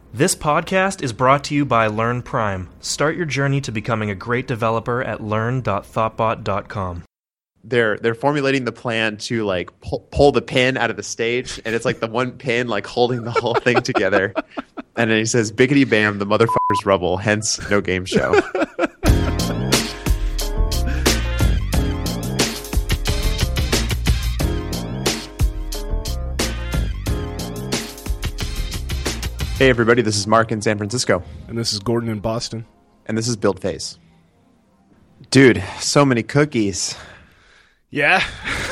This podcast is brought to you by Learn Prime. Start your journey to becoming a great developer at learn.thoughtbot.com. They're formulating the plan to like pull the pin out of the stage, and it's like the one pin like holding the whole thing together. And then he says, "Biggity bam, the motherfucker's rubble, hence no game show." Hey everybody, this is Mark in San Francisco. And this is Gordon in Boston. And this is Build Phase. Dude, so many cookies. Yeah.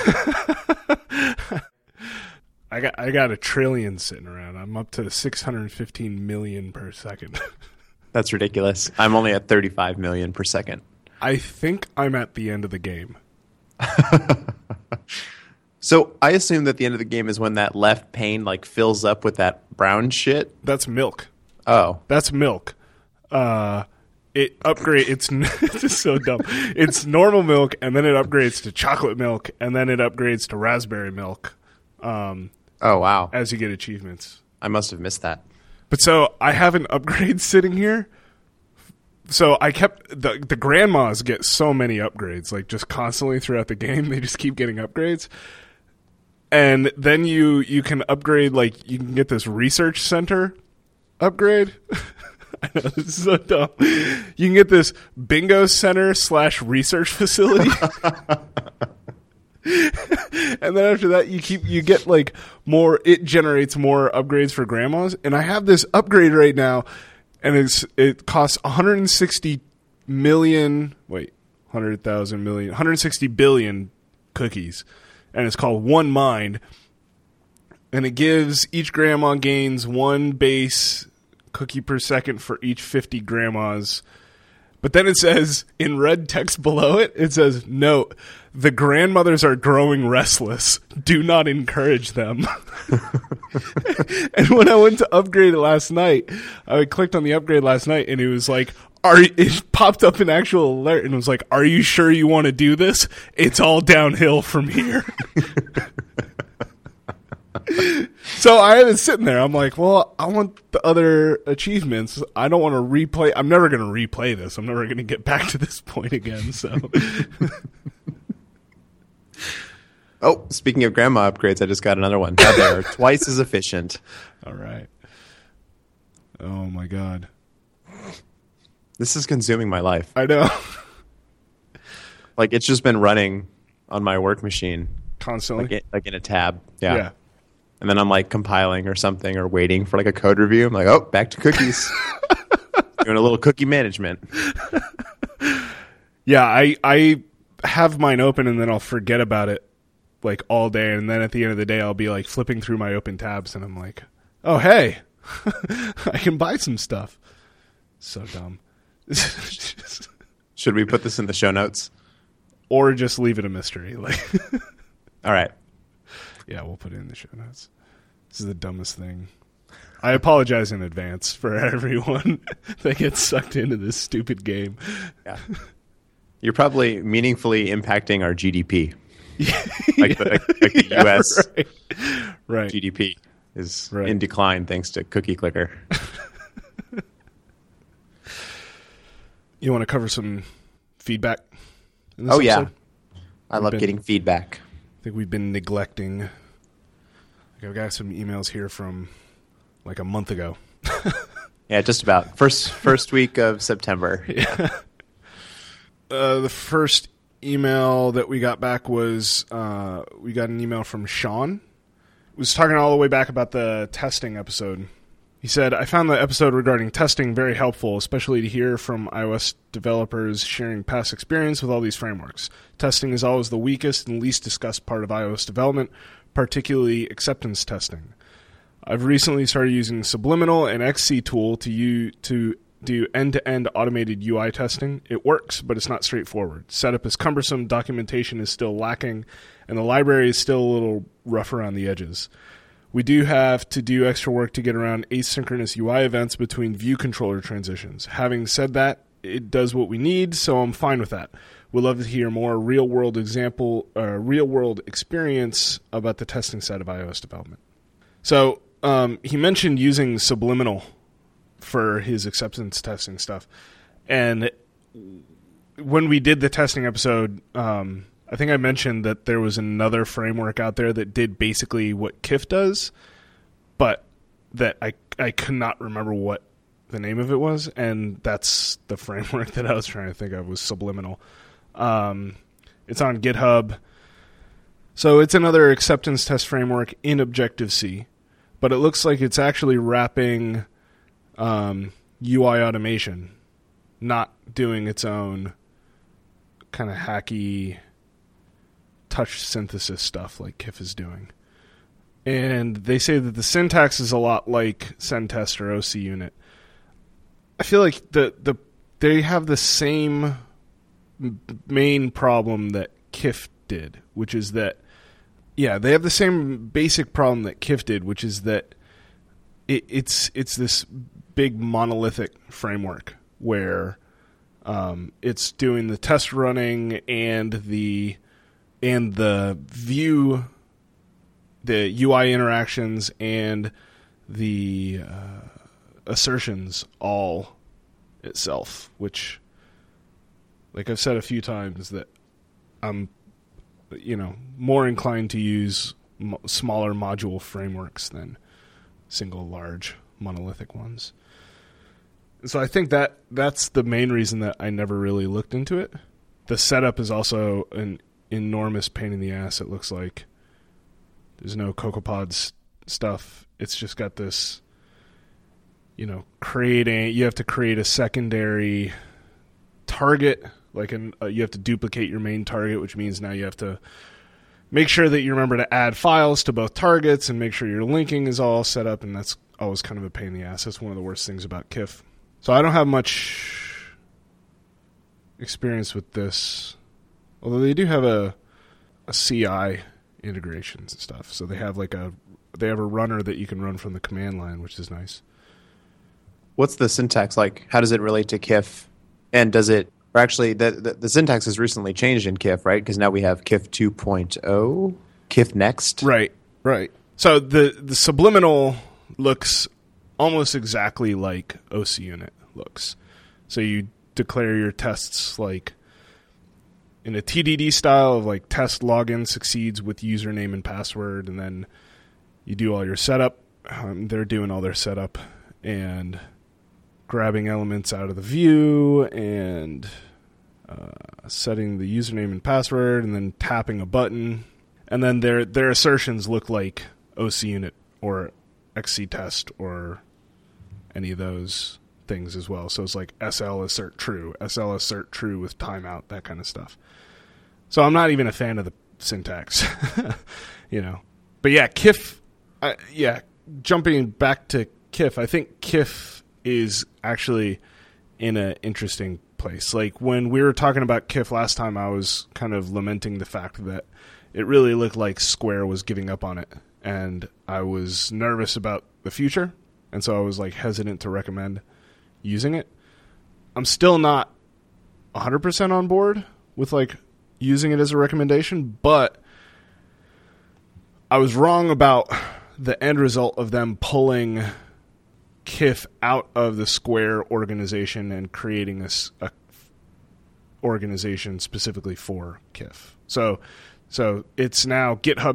I got a trillion sitting around. I'm up to 615 million per second. That's ridiculous. I'm only at 35 million per second. I think I'm at the end of the game. So I assume that the end of the game is when that left pane like fills up with that brown shit. That's milk. Oh. That's milk. It upgrades. It's just so dumb. It's normal milk, and then it upgrades to chocolate milk, and then it upgrades to raspberry milk. Oh, wow. As you get achievements. I must have missed that. But so I have an upgrade sitting here. So I kept the grandmas get so many upgrades, like just constantly throughout the game. They just keep getting upgrades. And then you can upgrade, like you can get this research center upgrade. I know, this is so dumb. You can get this bingo center / research facility. And then after that you get like more, it generates more upgrades for grandmas. And I have this upgrade right now, and it costs 160 billion cookies. And it's called One Mind. And it gives each grandma gains one base cookie per second for each 50 grandmas. But then it says, in red text below it, it says, "Note, the grandmothers are growing restless. Do not encourage them." And when I went to upgrade it last night, I clicked on the upgrade last night, and it was like, it popped up an actual alert, and it was like, "Are you sure you want to do this? It's all downhill from here." So I had it sitting there. I'm like, well, I want the other achievements. I don't want to replay. I'm never going to replay this. I'm never going to get back to this point again. So. Oh, speaking of grandma upgrades, I just got another one. Now they're twice as efficient. All right. Oh, my God. This is consuming my life. I know. Like, it's just been running on my work machine. Constantly? Like in a tab. Yeah. And then I'm, like, compiling or something or waiting for, like, a code review. I'm like, oh, back to cookies. Doing a little cookie management. Yeah, I have mine open, and then I'll forget about it, like, all day. And then at the end of the day, I'll be, like, flipping through my open tabs, and I'm like, oh, hey, I can buy some stuff. So dumb. Should we put this in the show notes? Or just leave it a mystery? Like, all right. Yeah, we'll put it in the show notes. This is the dumbest thing. I apologize in advance for everyone that gets sucked into this stupid game. Yeah. You're probably meaningfully impacting our GDP. Like the U.S. Right. GDP is in decline thanks to Cookie Clicker. You want to cover some feedback in this episode? Yeah. I love getting feedback. I think we've been neglecting. Like, I've got some emails here from like a month ago. Yeah, just about. First week of September. Yeah. The first email that we got back was we got an email from Sean. He was talking all the way back about the testing episode. He said, "I found the episode regarding testing very helpful, especially to hear from iOS developers sharing past experience with all these frameworks. Testing is always the weakest and least discussed part of iOS development, particularly acceptance testing. I've recently started using Subliminal and XCTool to do end-to-end automated UI testing. It works, but it's not straightforward. Setup is cumbersome, documentation is still lacking, and the library is still a little rough around the edges. We do have to do extra work to get around asynchronous UI events between view controller transitions. Having said that, it does what we need, so I'm fine with that. We'd love to hear more real-world experience about the testing side of iOS development." So he mentioned using Subliminal for his acceptance testing stuff. And when we did the testing episode, I think I mentioned that there was another framework out there that did basically what Kif does, but that I could not remember what the name of it was, and that's the framework that I was trying to think of, was Subliminal. It's on GitHub. So it's another acceptance test framework in Objective-C, but it looks like it's actually wrapping UI automation, not doing its own kind of hacky touch synthesis stuff like Kif is doing. And they say that the syntax is a lot like SendTest or OC Unit. I feel like they have the same main problem that Kif did, which is that, yeah, they have the same basic problem that Kif did, which is that it's this big monolithic framework where it's doing the test running and the view, the UI interactions and the assertions all itself, which, like I've said a few times, that I'm more inclined to use smaller module frameworks than single large monolithic ones. So I think that's the main reason that I never really looked into it. The setup is also an enormous pain in the ass. It looks like there's no CocoaPods stuff. It's just got this, you have to create a secondary target, you have to duplicate your main target, which means now you have to make sure that you remember to add files to both targets and make sure your linking is all set up, and that's always kind of a pain in the ass. That's one of the worst things about Kif. So I don't have much experience with this, although they do have a CI integrations and stuff. So they have a runner that you can run from the command line, which is nice. What's the syntax like? How does it relate to Kif? And does it, or actually, the syntax has recently changed in Kif, right? Because now we have Kif 2.0, Kif Next. Right. So the Subliminal looks almost exactly like OC Unit looks. So you declare your tests like in a TDD style of like test login succeeds with username and password, and then you do all your setup. They're doing all their setup and grabbing elements out of the view and setting the username and password, and then tapping a button. And then their assertions look like OC Unit or XCTest or any of those things as well. So it's like SL assert true with timeout, that kind of stuff. So I'm not even a fan of the syntax, But yeah, Kif, jumping back to Kif, I think Kif is actually in an interesting place. Like when we were talking about Kif last time, I was kind of lamenting the fact that it really looked like Square was giving up on it, and I was nervous about the future, and so I was like hesitant to recommend using it. I'm still not 100% on board with like using it as a recommendation, but I was wrong about the end result of them pulling Kif out of the Square organization and creating a organization specifically for Kif. So it's now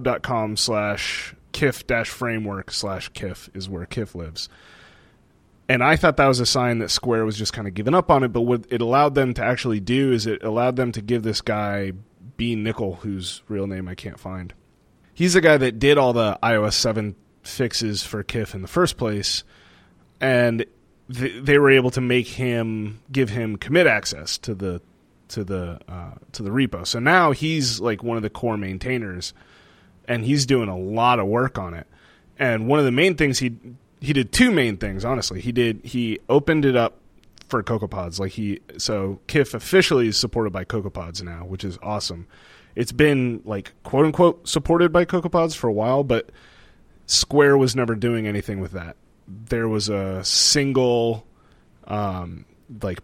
github.com/Kif-framework/Kif is where Kif lives. And I thought that was a sign that Square was just kind of giving up on it, but what it allowed them to actually do is it allowed them to give this guy, B. Nickel, whose real name I can't find. He's the guy that did all the iOS 7 fixes for Kif in the first place, and they were able to give him commit access to the repo. So now he's like one of the core maintainers, and he's doing a lot of work on it. And one of the main things he did two main things, honestly. He opened it up for CocoaPods. So Kif officially is supported by CocoaPods now, which is awesome. It's been like quote unquote supported by CocoaPods for a while, but Square was never doing anything with that. There was a single like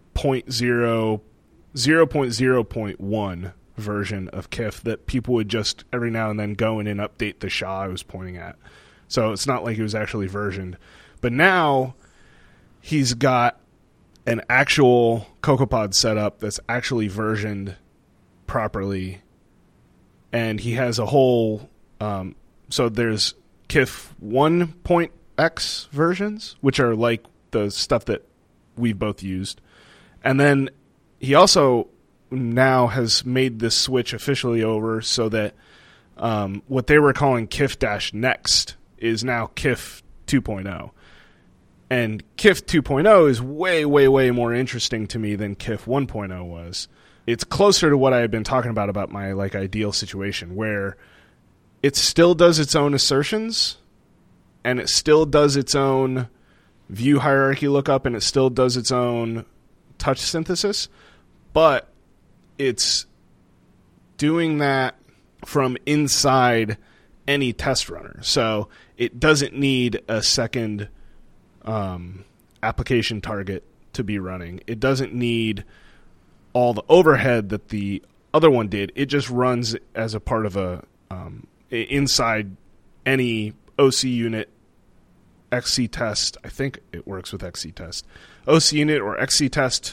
0.0.1 version of Kif that people would just every now and then go in and update the SHA I was pointing at. So it's not like it was actually versioned. But now he's got an actual CocoaPod setup that's actually versioned properly, and he has a whole so there's KIF 1.x versions, which are like the stuff that we've both used, and then he also now has made this switch officially over so that what they were calling KIF-Next is now KIF 2.0. And KIF 2.0 is way, way, way more interesting to me than KIF 1.0 was. It's closer to what I had been talking about my like ideal situation, where it still does its own assertions, and it still does its own view hierarchy lookup, and it still does its own touch synthesis, but it's doing that from inside any test runner. So it doesn't need a second application target to be running. It doesn't need all the overhead that the other one did. It just runs as a part of a inside any OC unit, XC test. I think it works with XC test. OC unit or XC test,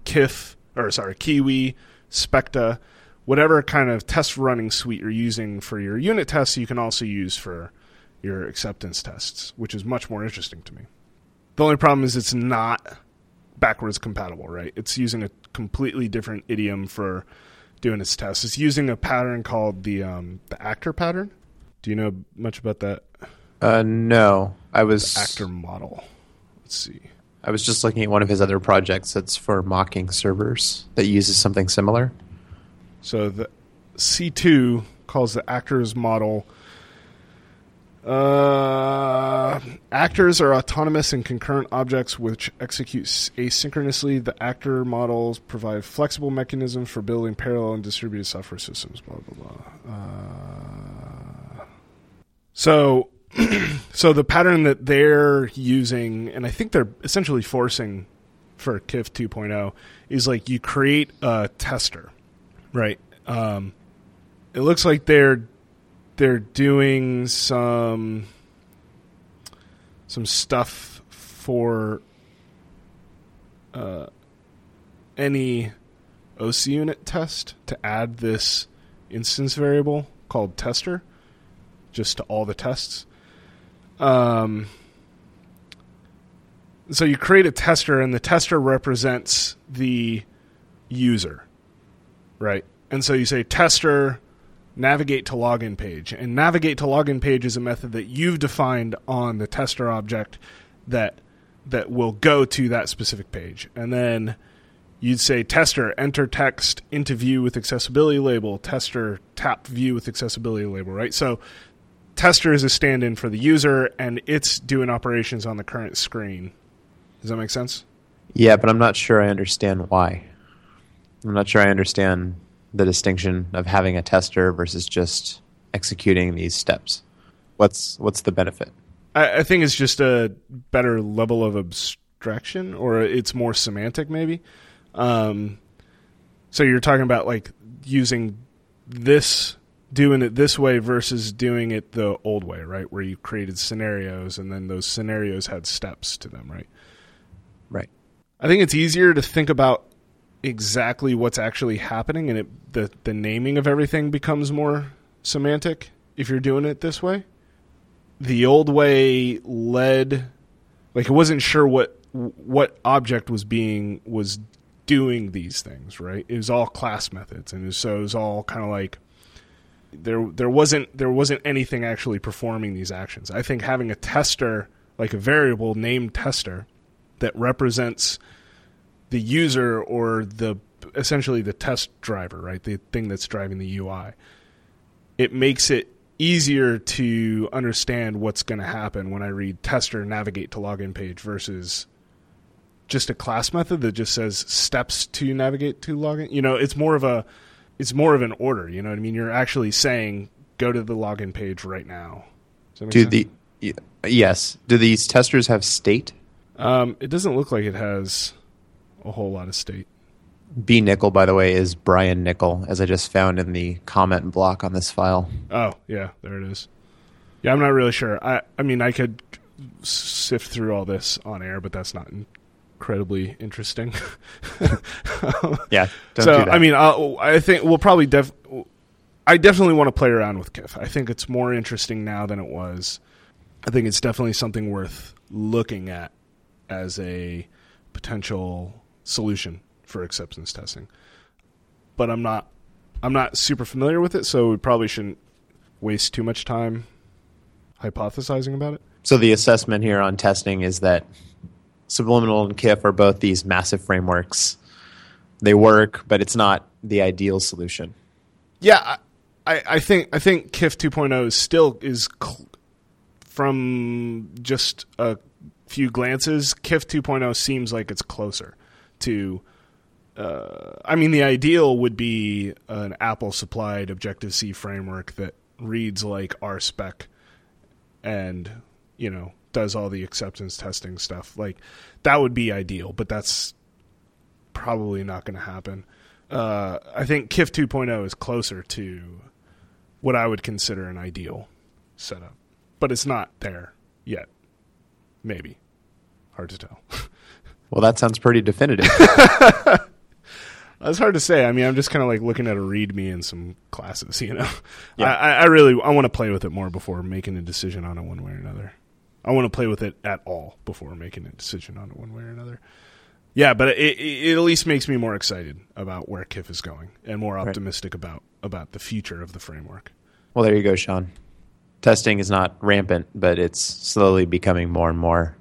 Kiwi, Specta, whatever kind of test running suite you're using for your unit tests, you can also use for your acceptance tests, which is much more interesting to me. The only problem is it's not backwards compatible, right? It's using a completely different idiom for doing its tests. It's using a pattern called the actor pattern. Do you know much about that? No. The actor model. Let's see. I was just looking at one of his other projects that's for mocking servers that uses something similar. So the C2 calls the actors model. Actors are autonomous and concurrent objects which execute asynchronously. The actor models provide flexible mechanisms for building parallel and distributed software systems. Blah blah blah. So the pattern that they're using, and I think they're essentially forcing for KIF 2.0, is like you create a tester, right? It looks like they're doing some stuff for any OC unit test to add this instance variable called tester just to all the tests. So you create a tester, and the tester represents the user, right? And so you say tester navigate to login page, and navigate to login page is a method that you've defined on the tester object that will go to that specific page. And then you'd say tester enter text into view with accessibility label, tester tap view with accessibility label, right? So tester is a stand-in for the user, and it's doing operations on the current screen. Does that make sense? Yeah, but I'm not sure I understand why. I'm not sure I understand the distinction of having a tester versus just executing these steps. What's the benefit? I think it's just a better level of abstraction, or it's more semantic maybe. So you're talking about like using this, doing it this way versus doing it the old way, right? Where you created scenarios and then those scenarios had steps to them, right? Right. I think it's easier to think about exactly what's actually happening, and the naming of everything becomes more semantic if you're doing it this way. The old way led, like, it wasn't sure what object was doing these things, right? It was all class methods, and so it was all kind of like there wasn't anything actually performing these actions. I think having a tester, like a variable named tester, that represents the user or essentially the test driver, right? The thing that's driving the UI. It makes it easier to understand what's going to happen when I read tester navigate to login page versus just a class method that just says steps to navigate to login. You know, it's more of an order. You know what I mean? You're actually saying go to the login page right now. Does that make sense? Yes. Do these testers have state? It doesn't look like it has a whole lot of state. B. Nickel, by the way, is Brian Nickel, as I just found in the comment block on this file. Oh, yeah, there it is. Yeah, I'm not really sure. I mean, I could sift through all this on air, but that's not incredibly interesting. Yeah. Don't So do that. I mean, I think we'll probably I definitely want to play around with KIF. I think it's more interesting now than it was. I think it's definitely something worth looking at as a potential solution for acceptance testing. But I'm not super familiar with it, so we probably shouldn't waste too much time hypothesizing about it. So the assessment here on testing is that Subliminal and KIF are both these massive frameworks. They work, but it's not the ideal solution. Yeah, I think KIF 2.0 is from just a few glances, KIF 2.0 seems like it's closer to. I mean, the ideal would be an Apple-supplied Objective-C framework that reads like RSpec and, does all the acceptance testing stuff. Like, that would be ideal, but that's probably not going to happen. I think KIF 2.0 is closer to what I would consider an ideal setup, but it's not there yet. Maybe. Hard to tell. Well, that sounds pretty definitive. It's hard to say. I mean, I'm just kind of like looking at a README in some classes, Yeah. I want to play with it more before making a decision on it one way or another. I want to play with it at all before making a decision on it one way or another. Yeah, but it at least makes me more excited about where KIF is going and more optimistic about the future of the framework. Well, there you go, Sean. Testing is not rampant, but it's slowly becoming more and more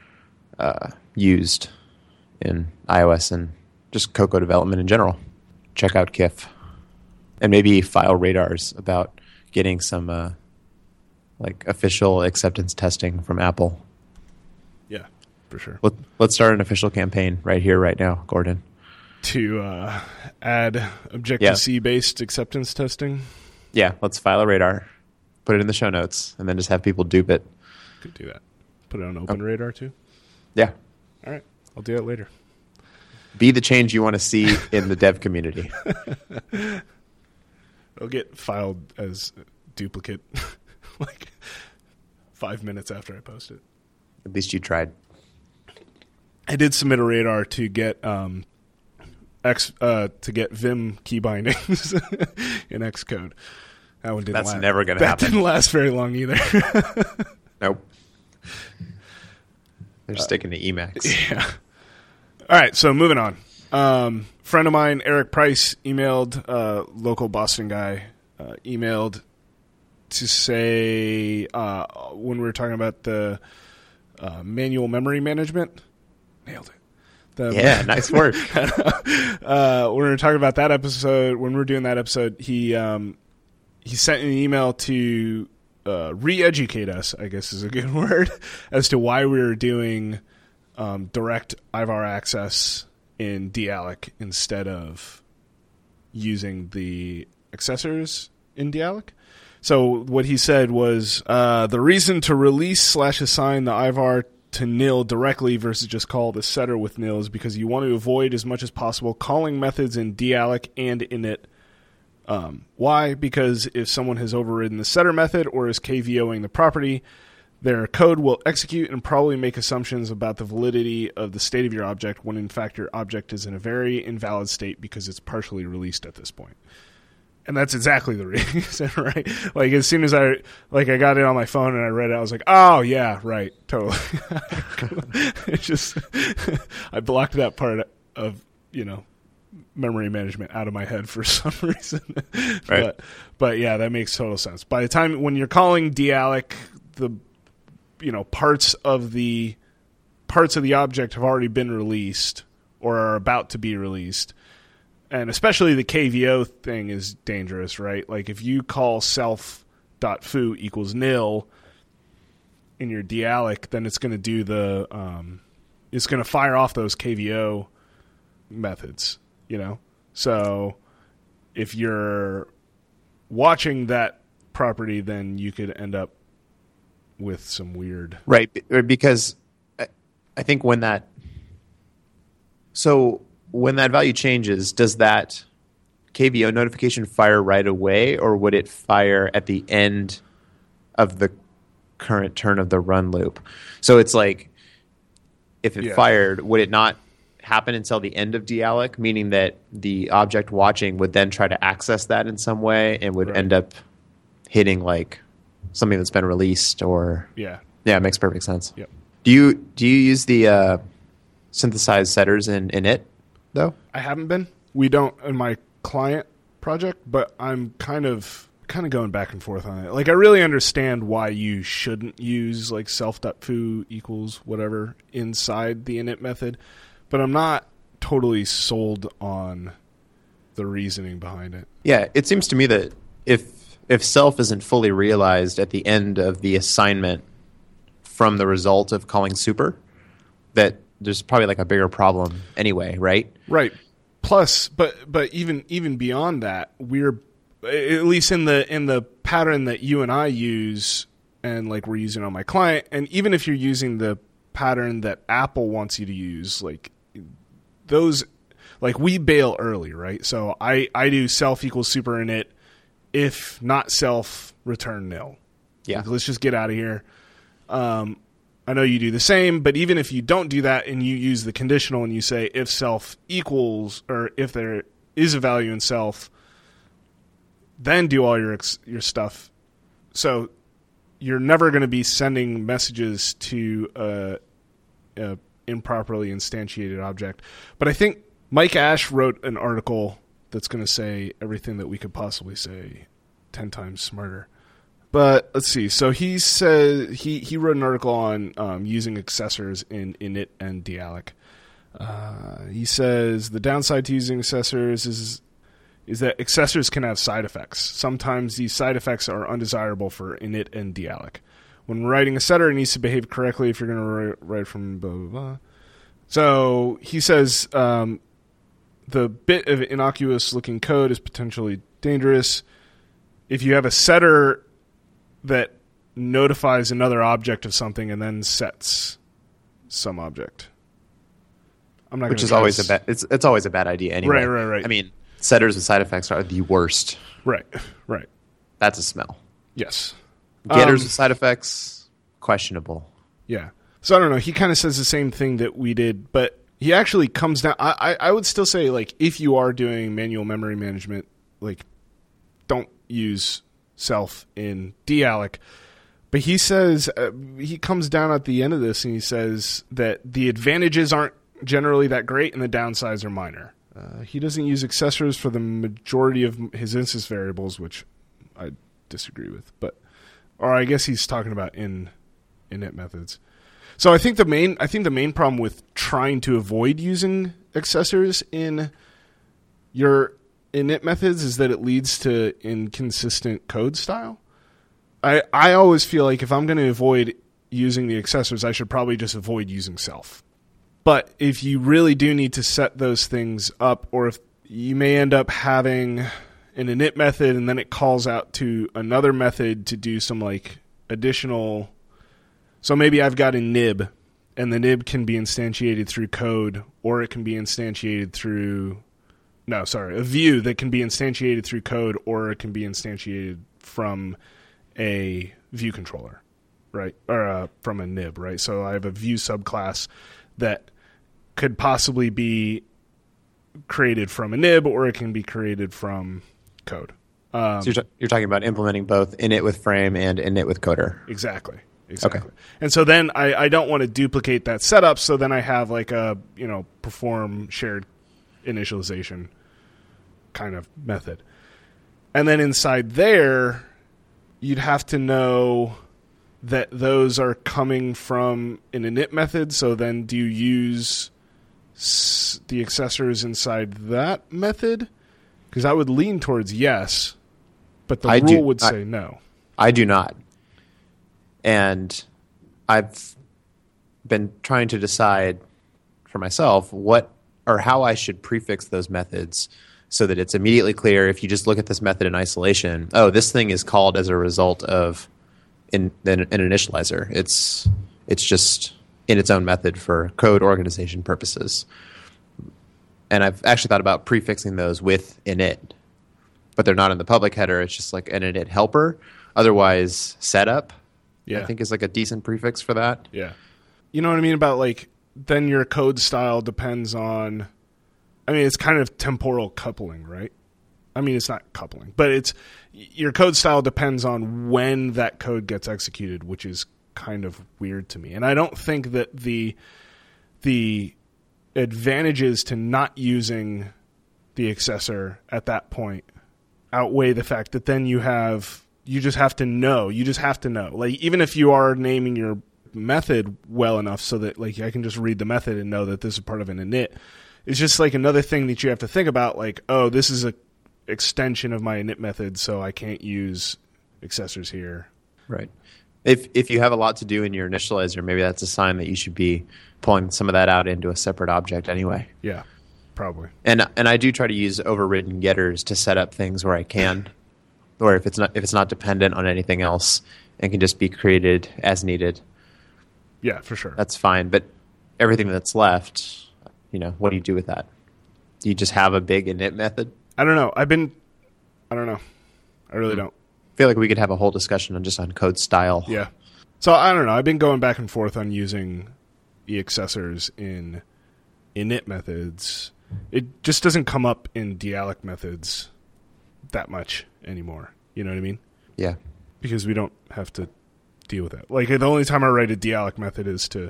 used in iOS and just Cocoa development in general. Check out KIF. And maybe file radars about getting some official acceptance testing from Apple. Yeah, for sure. Let's start an official campaign right here, right now, Gordon. To add Objective-C based acceptance testing? Yeah, let's file a radar, put it in the show notes, and then just have people dupe it. Could do that. Put it on OpenRadar too? Yeah. All right. I'll do that later. Be the change you want to see in the dev community. It'll get filed as duplicate like 5 minminutes after I post it. At least you tried. I did submit a radar to get Vim key bindings in Xcode. That one didn't. That's never going to happen. That didn't last very long either. Nope. They're sticking to Emacs. Yeah. All right, so moving on. Friend of mine, Eric Price, emailed, local Boston guy, emailed to say when we were talking about the manual memory management. Nailed it. Yeah, nice work. When we were talking about that episode, when we were doing that episode, he sent an email to re-educate us, I guess is a good word, as to why we were doing direct IVAR access in Dialog instead of using the accessors in Dialog. So what he said was the reason to release/assign the IVAR to nil directly versus just call the setter with nil is because you want to avoid as much as possible calling methods in Dialog and init. Why? Because if someone has overridden the setter method or is KVOing the property, their code will execute and probably make assumptions about the validity of the state of your object when in fact your object is in a very invalid state because it's partially released at this point. And that's exactly the reason, right? Like as soon as I got it on my phone and I read it, I was like, oh yeah, right, totally. It's just I blocked that part of, memory management out of my head for some reason. Right. But yeah, that makes total sense. By the time when you're calling Dialog, the parts of the object have already been released or are about to be released. And especially the KVO thing is dangerous, right? Like if you call self.foo equals nil in your Dialog, then it's going to do it's going to fire off those KVO methods, So if you're watching that property, then you could end up with some weird... Right, because I think when that value changes, does that KVO notification fire right away, or would it fire at the end of the current turn of the run loop. So it's like, if it fired, would it not happen until the end of dealloc, meaning that the object watching would then try to access that in some way and would end up hitting like something that's been released? Or yeah, it makes perfect sense. Yep. Do you use the synthesized setters in init though? I haven't been. We don't in my client project, but I'm kind of going back and forth on it. Like, I really understand why you shouldn't use like self.foo equals whatever inside the init method, but I'm not totally sold on the reasoning behind it. Yeah, it seems to me that if self isn't fully realized at the end of the assignment from the result of calling super, that there's probably like a bigger problem anyway, right? Right. Plus, but even beyond that, we're at least in the pattern that you and I use, and like we're using on my client, and even if you're using the pattern that Apple wants you to use, like those, like we bail early, right? So I do self equals super init, if not self, return nil. Yeah. Like, let's just get out of here. I know you do the same, but even if you don't do that and you use the conditional and you say if self equals, or if there is a value in self, then do all your stuff. So you're never going to be sending messages to a improperly instantiated object. But I think Mike Ash wrote an article that's going to say everything that we could possibly say 10 times smarter. But let's see. So he said he wrote an article on using accessors in init and dealloc. He says the downside to using accessors is that accessors can have side effects. Sometimes these side effects are undesirable for init and dealloc. When writing a setter, it needs to behave correctly if you're going to write from blah, blah, blah. So he says the bit of innocuous-looking code is potentially dangerous. If you have a setter that notifies another object of something and then sets some object. I'm not. Which is always a bad. It's always a bad idea anyway. Right. I mean, setters with side effects are the worst. Right. That's a smell. Yes. Getters with side effects, questionable. Yeah. So I don't know. He kind of says the same thing that we did, but he actually comes down. I would still say, like, if you are doing manual memory management, like, don't use self in dealloc. But he says, he comes down at the end of this and he says that the advantages aren't generally that great and the downsides are minor. He doesn't use accessors for the majority of his instance variables, which I disagree with. Or I guess he's talking about in init methods. So I think the main problem with trying to avoid using accessors in your init methods is that it leads to inconsistent code style. I always feel like if I'm going to avoid using the accessors, I should probably just avoid using self. But if you really do need to set those things up, or if you may end up having an init method and then it calls out to another method to do some like additional. So maybe I've got a nib, and the nib can be instantiated through code, or it can be instantiated through a view that can be instantiated through code, or it can be instantiated from a view controller, right? Or from a nib, right? So I have a view subclass that could possibly be created from a nib, or it can be created from code. So you're talking about implementing both init with frame and init with coder. Exactly. Okay. And so then I don't want to duplicate that setup, so then I have like a, perform shared initialization kind of method. And then inside there, you'd have to know that those are coming from an init method, so then do you use the accessors inside that method? Because I would lean towards yes, but the rule would say no. I do not. And I've been trying to decide for myself what or how I should prefix those methods so that it's immediately clear if you just look at this method in isolation. Oh, this thing is called as a result of an initializer. It's just in its own method for code organization purposes. And I've actually thought about prefixing those with init, but they're not in the public header. It's just like an init helper. Otherwise, setup Yeah. I think is like a decent prefix for that. Yeah. You know what I mean about like then your code style depends on, I mean, it's kind of temporal coupling, right? I mean, it's not coupling, but it's your code style depends on when that code gets executed, which is kind of weird to me. And I don't think that the advantages to not using the accessor at that point outweigh the fact that then you just have to know. Like, even if you are naming your method well enough so that like I can just read the method and know that this is part of an init, it's just like another thing that you have to think about, like, oh, this is a extension of my init method, so I can't use accessors here. Right. If you have a lot to do in your initializer, maybe that's a sign that you should be pulling some of that out into a separate object anyway. Yeah, probably. And I do try to use overridden getters to set up things where I can, or if it's not dependent on anything else and can just be created as needed. Yeah, for sure. That's fine. But everything that's left, what do you do with that? Do you just have a big init method? I don't know. I don't know. I really don't. I feel like we could have a whole discussion on code style. Yeah. So I don't know. I've been going back and forth on using the accessors in init methods. It just doesn't come up in dialect methods that much anymore. You know what I mean? Yeah. Because we don't have to deal with that. Like, the only time I write a dialect method is to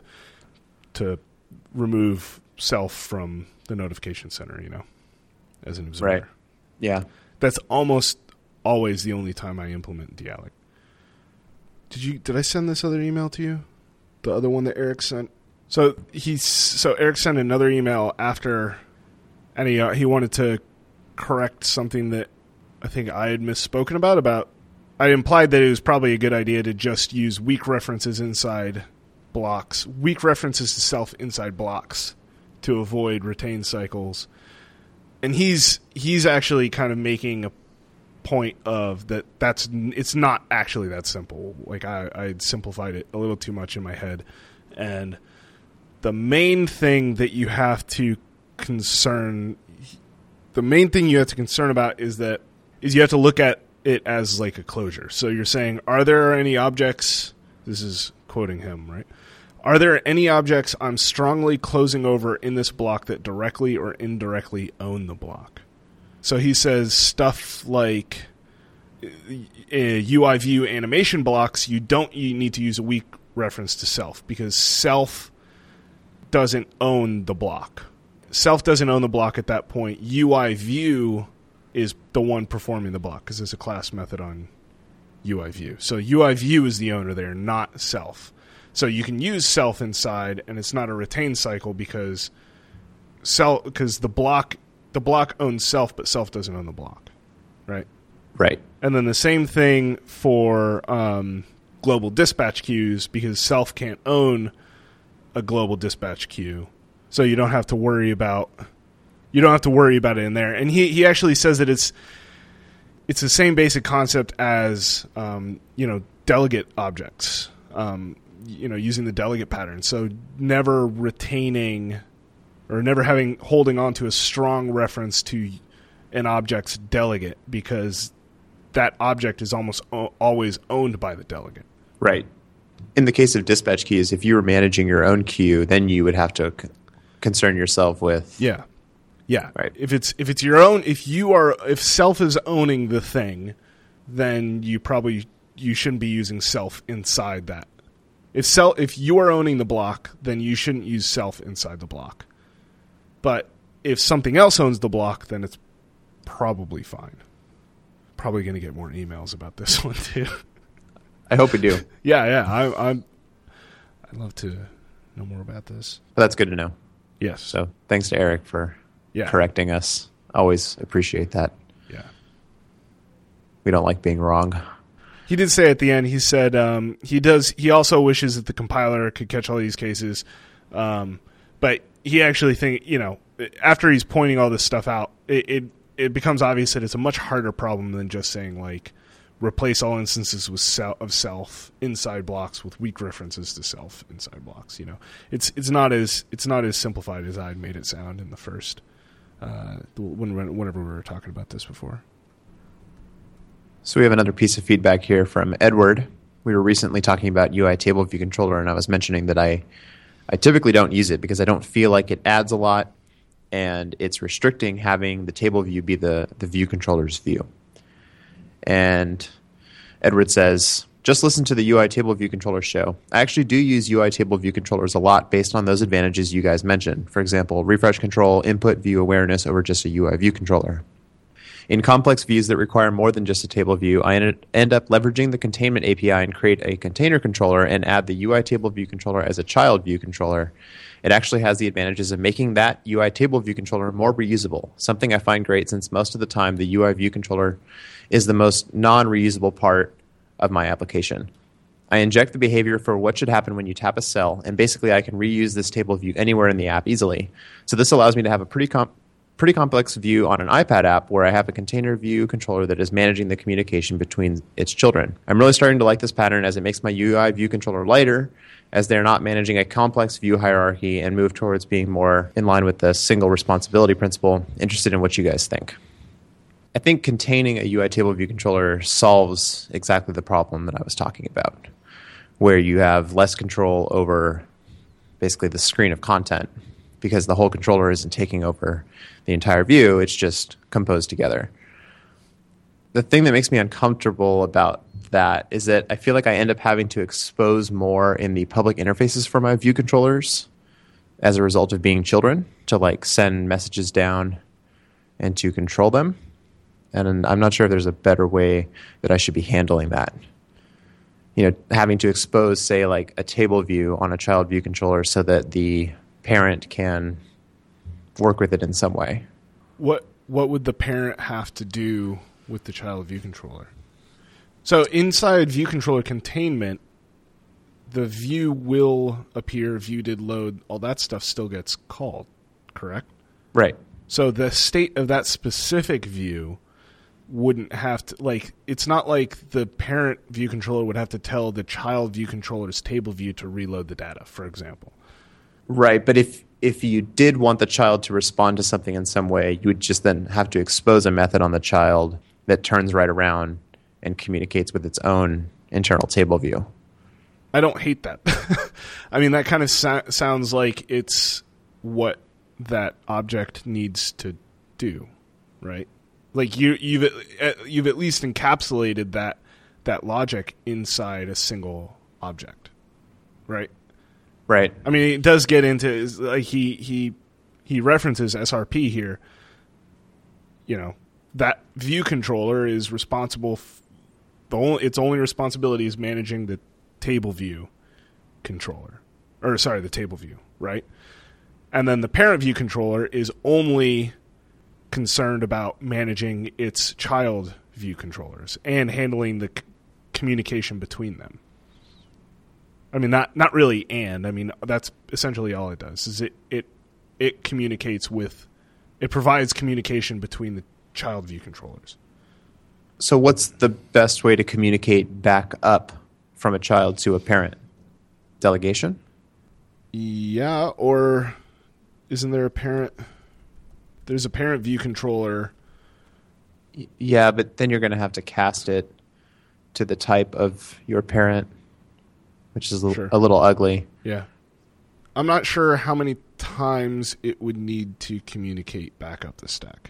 remove self from the notification center, as an observer. Right. Yeah. That's almost always the only time I implement dialect. Did I send this other email to you? The other one that Eric sent? So Eric sent another email after, and he wanted to correct something that I think I had misspoken about. I implied that it was probably a good idea to just use weak references inside blocks, weak references to self inside blocks to avoid retain cycles. And he's actually kind of making a point of it's not actually that simple. Like, I simplified it a little too much in my head. And the main thing you have to concern about is you have to look at it as like a closure. So you're saying, are there any objects, this is quoting him, right? Are there any objects I'm strongly closing over in this block that directly or indirectly own the block? So he says stuff like UI view animation blocks, you need to use a weak reference to self, because self doesn't own the block. Self doesn't own the block at that point. UI view is the one performing the block, because there's a class method on UI view. So UI view is the owner there, not self. So you can use self inside, and it's not a retain cycle because the block owns self, but self doesn't own the block, right? Right. And then the same thing for global dispatch queues, because self can't own a global dispatch queue, so you don't have to worry about it in there. And he actually says that it's the same basic concept as delegate objects. Using the delegate pattern. So never retaining or never holding on to a strong reference to an object's delegate, because that object is almost always owned by the delegate. Right. In the case of dispatch queues, if you were managing your own queue, then you would have to concern yourself with. Yeah. Yeah. Right. If it's your own, if self is owning the thing, then you shouldn't be using self inside that. If you are owning the block, then you shouldn't use self inside the block. But if something else owns the block, then it's probably fine. Probably going to get more emails about this one too. I hope we do. Yeah. I'd love to know more about this. But that's good to know. Yes. So thanks to Eric for correcting us. Always appreciate that. Yeah. We don't like being wrong. He did say at the end, he said he also wishes that the compiler could catch all these cases. But he actually after he's pointing all this stuff out, it becomes obvious that it's a much harder problem than just saying, like, replace all instances of self inside blocks with weak references to self inside blocks. It's not as simplified as I'd made it sound in the first whenever we were talking about this before. So we have another piece of feedback here from Edward. we were recently talking about UI Table View Controller, and I was mentioning that I typically don't use it because I don't feel like it adds a lot, and it's restricting having the table view be the view controller's view. And Edward says, just listen to the UI Table View Controller show. I actually do use UI Table View Controllers a lot based on those advantages you guys mentioned. For example, refresh control, input view awareness over just a UI view controller. In complex views that require more than just a table view, I end up leveraging the containment API and create a container controller and add the UI Table View Controller as a child view controller. It actually has the advantages of making that UI Table View Controller more reusable, something I find great since most of the time the UI View Controller is the most non-reusable part of my application. I inject the behavior for what should happen when you tap a cell, and basically I can reuse this table view anywhere in the app easily. So this allows me to have a pretty complex view on an iPad app where I have a container view controller that is managing the communication between its children. I'm really starting to like this pattern as it makes my UI view controller lighter, as they're not managing a complex view hierarchy and move towards being more in line with the single responsibility principle. Interested in what you guys think. I think containing a UI Table View Controller solves exactly the problem that I was talking about, where you have less control over basically the screen of content because the whole controller isn't taking over the entire view, it's just composed together. The thing that makes me uncomfortable about that is that I feel like I end up having to expose more in the public interfaces for my view controllers as a result of being children to like send messages down and to control them. And I'm not sure if there's a better way that I should be handling that. You know, having to expose, say, like a table view on a child view controller so that the parent can work with it in some way. What would the parent have to do with the child view controller? So inside view controller containment, the view will appear, view did load, all that stuff still gets called, correct? Right. So the state of that specific view wouldn't have to, like, it's not like the parent view controller would have to tell the child view controller's table view to reload the data, for example. Right, but if you did want the child to respond to something in some way, you would just then have to expose a method on the child that turns right around and communicates with its own internal table view. I don't hate that. I mean, that kind of sounds like it's what that object needs to do, right? Like you've at least encapsulated that logic inside a single object, right? Right. I mean, it does get into like he references SRP here. You know, that view controller is responsible. Its only responsibility is managing the table view controller, or sorry, the table view, right? And then the parent view controller is only concerned about managing its child view controllers and handling the communication between them. I mean, not really and. I mean, that's essentially all it does, is it communicates with, it provides communication between the child view controllers. So what's the best way to communicate back up from a child to a parent? Delegation? Yeah, or isn't there a parent? There's a parent view controller. Yeah, but then you're going to have to cast it to the type of your parent, which is a little ugly. Yeah. I'm not sure how many times it would need to communicate back up the stack.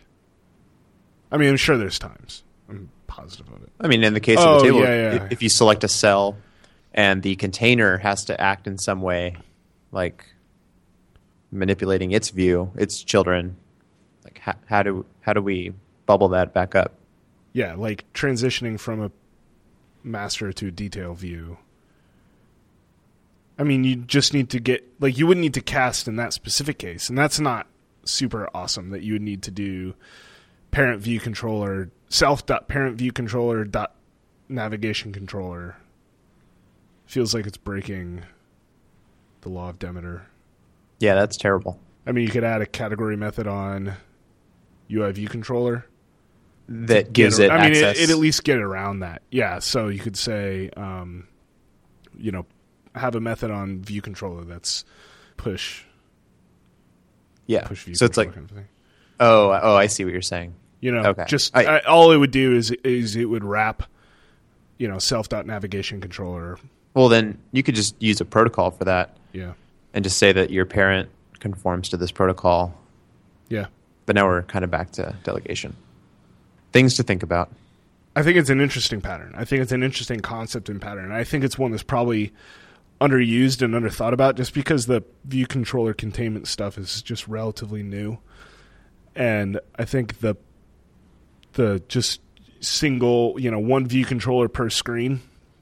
I mean, I'm sure there's times. I'm positive of it. I mean, in the case of the table, yeah. if you select a cell and the container has to act in some way, like manipulating its view, its children, like how do we bubble that back up? Yeah, like transitioning from a master to a detail view. I mean, you just need to get, like, you wouldn't need to cast in that specific case, and that's not super awesome that you would need to do parent view controller, self.parent view controller dot navigation controller. Feels like it's breaking the law of Demeter. Yeah, that's terrible. I mean, you could add a category method on UI view controller that gives it access. I mean, it at least get around that. Yeah, so you could say, have a method on view controller that's push. Yeah, push view so it's like, kind of thing. Oh, I see what you're saying. You know, okay. just all it would do is it would wrap self.navigation controller. Well, then you could just use a protocol for that. Yeah. And just say that your parent conforms to this protocol. Yeah. But now we're kind of back to delegation. Things to think about. I think it's an interesting pattern. I think it's an interesting concept and pattern. I think it's one that's probably underused and underthought about just because the view controller containment stuff is just relatively new. And I think the just single, one view controller per screen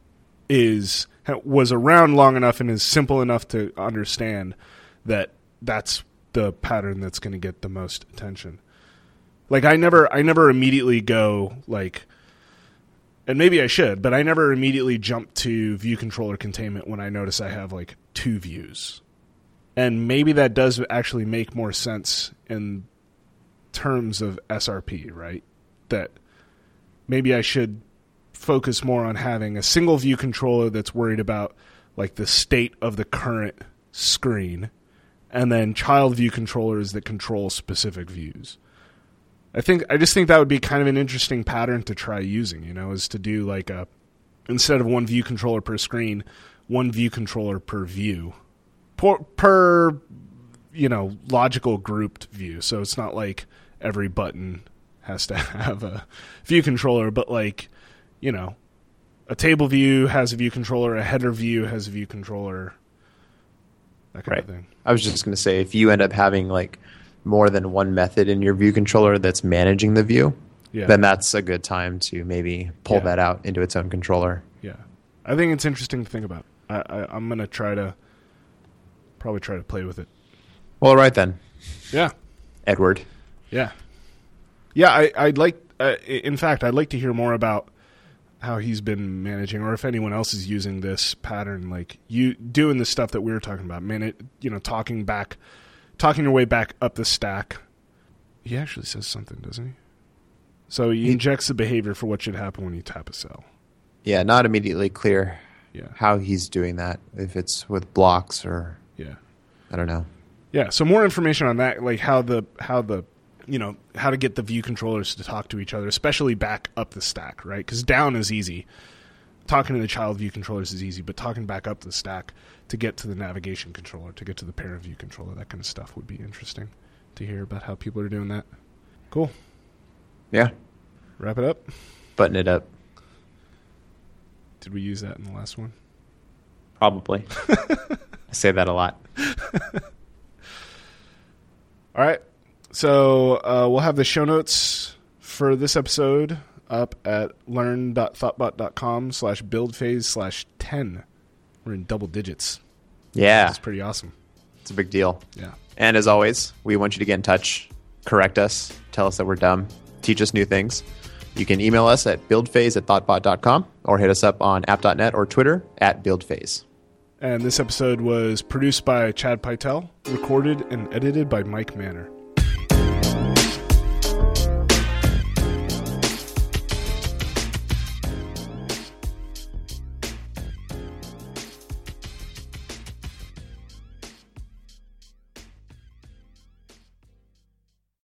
was around long enough and is simple enough to understand that that's the pattern that's going to get the most attention. Like I never immediately go like, and maybe I should, but I never immediately jump to view controller containment when I notice I have like 2 views. And maybe that does actually make more sense in terms of SRP, right? That maybe I should focus more on having a single view controller that's worried about like the state of the current screen, and then child view controllers that control specific views. I just think that would be kind of an interesting pattern to try using, is to do like instead of 1 view controller per screen, 1 view controller per view. Per logical grouped view. So it's not like every button has to have a view controller, but like, a table view has a view controller, a header view has a view controller, that kind of thing. I was just going to say, if you end up having like more than one method in your view controller that's managing the view, then that's a good time to maybe pull that out into its own controller. Yeah. I think it's interesting to think about. I'm going to probably try to play with it. Well, all right then. Yeah. Edward. Yeah. Yeah, I'd like, in fact, I'd like to hear more about how he's been managing, or if anyone else is using this pattern, like you doing the stuff that we were talking about, talking your way back up the stack. He actually says something, doesn't he? So he injects the behavior for what should happen when you tap a cell. Yeah, not immediately clear how he's doing that, if it's with blocks or I don't know. Yeah, so more information on that, like how to get the view controllers to talk to each other, especially back up the stack, right? Because down is easy. Talking to the child view controllers is easy, but talking back up the stack to get to the navigation controller, to get to the parent view controller, that kind of stuff would be interesting to hear about how people are doing that. Cool. Yeah. Wrap it up. Button it up. Did we use that in the last one? Probably. I say that a lot. All right. So we'll have the show notes for this episode up at learn.thoughtbot.com/buildphase/10. We're in double digits. Yeah. That's pretty awesome. It's a big deal. Yeah. And as always, we want you to get in touch, correct us, tell us that we're dumb, teach us new things. You can email us at buildphase@thoughtbot.com or hit us up on app.net or Twitter @buildphase. And this episode was produced by Chad Pytel, recorded and edited by Mike Manor.